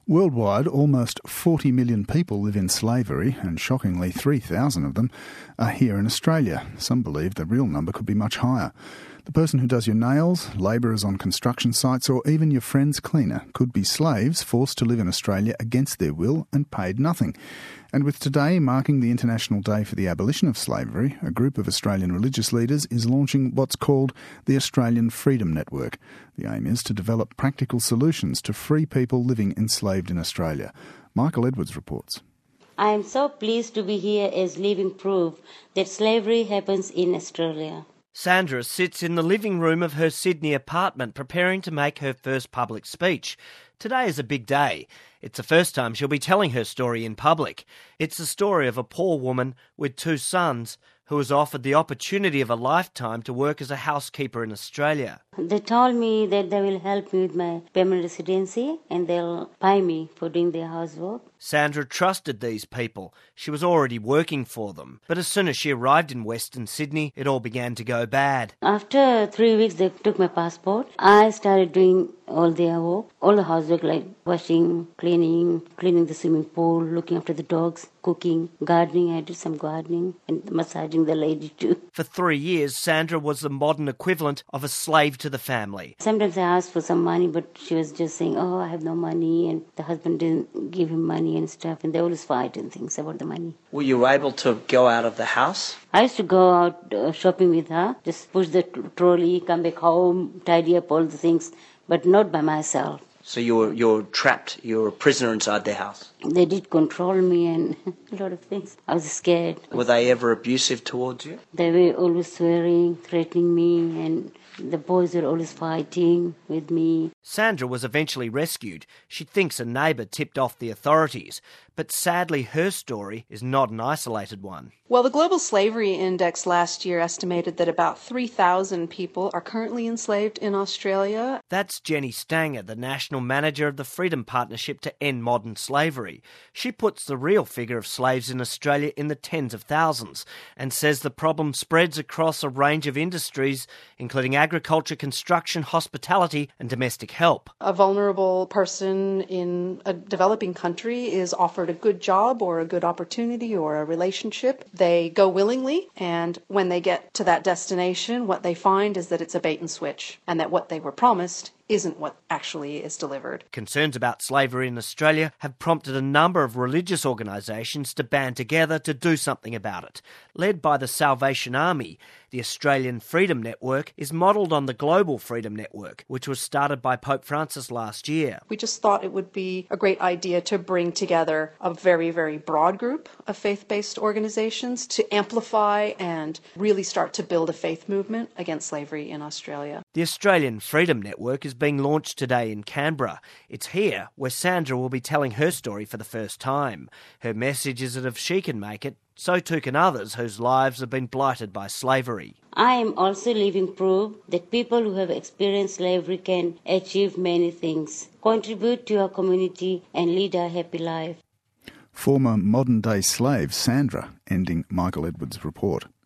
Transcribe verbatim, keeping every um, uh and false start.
Worldwide, almost forty million people live in slavery, and shockingly three thousand of them are here in Australia. Some believe the real number could be much higher. The person who does your nails, labourers on construction sites, or even your friend's cleaner could be slaves forced to live in Australia against their will and paid nothing. And with today marking the International Day for the Abolition of Slavery, a group of Australian religious leaders is launching what's called the Australian Freedom Network. The aim is to develop practical solutions to free people living enslaved in Australia. Michael Edwards reports. I am so pleased to be here as living proof that slavery happens in Australia. Sandra sits in the living room of her Sydney apartment preparing to make her first public speech. Today is a big day. It's the first time she'll be telling her story in public. It's the story of a poor woman with two sons who was offered the opportunity of a lifetime to work as a housekeeper in Australia. They told me that they will help me with my permanent residency and they'll pay me for doing their housework. Sandra trusted these people. She was already working for them. But as soon as she arrived in Western Sydney, it all began to go bad. After three weeks, they took my passport. I started doing all their work, all the housework like washing, cleaning, cleaning the swimming pool, looking after the dogs, cooking, gardening. I did some gardening and massaging the lady too. For three years, Sandra was the modern equivalent of a slave to the family. Sometimes I asked for some money, but she was just saying, oh, I have no money, and the husband didn't give him money and stuff, and they always fight and things about the money. Were you able to go out of the house? I used to go out uh, shopping with her, just push the t- trolley, come back home, tidy up all the things, but not by myself. So you were you're trapped, you were a prisoner inside their house? They did control me and a lot of things. I was scared. Were they ever abusive towards you? They were always swearing, threatening me, and the boys were always fighting with me. Sandra was eventually rescued. She thinks a neighbour tipped off the authorities. But sadly, her story is not an isolated one. Well, the Global Slavery Index last year estimated that about three thousand people are currently enslaved in Australia. That's Jenny Stanger, the National Manager of the Freedom Partnership to End Modern Slavery. She puts the real figure of slaves in Australia in the tens of thousands and says the problem spreads across a range of industries, including agriculture, construction, hospitality and domestic help. A vulnerable person in a developing country is offered a good job or a good opportunity or a relationship. They go willingly, and when they get to that destination, what they find is that it's a bait and switch, and that what they were promised isn't what actually is delivered. Concerns about slavery in Australia have prompted a number of religious organisations to band together to do something about it. Led by the Salvation Army, the Australian Freedom Network is modelled on the Global Freedom Network, which was started by Pope Francis last year. We just thought it would be a great idea to bring together a very, very broad group of faith-based organisations to amplify and really start to build a faith movement against slavery in Australia. The Australian Freedom Network is being launched today in Canberra. It's here where Sandra will be telling her story for the first time. Her message is that if she can make it, so too can others whose lives have been blighted by slavery. I am also living proof that people who have experienced slavery can achieve many things, contribute to our community and lead a happy life. Former modern-day slave Sandra ending Michael Edwards' report.